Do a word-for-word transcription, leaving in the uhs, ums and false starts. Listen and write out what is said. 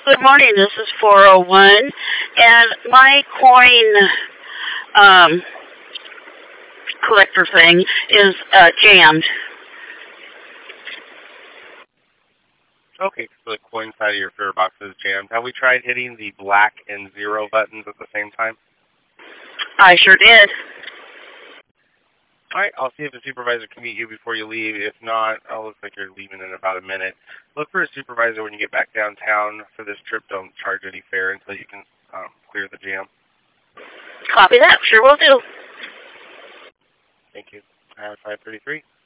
Good morning. This is four oh one, and my coin um, collector thing is uh, jammed. Okay, so the coin side of your fare box is jammed. Have we tried hitting the black and zero buttons at the same time? I sure did. All right, I'll see if a supervisor can meet you before you leave. If not, it looks like you're leaving in about a minute. Look for a supervisor when you get back downtown. For this trip, don't charge any fare until you can um, clear the jam. Copy that. Sure will do. Thank you. I have five thirty-three.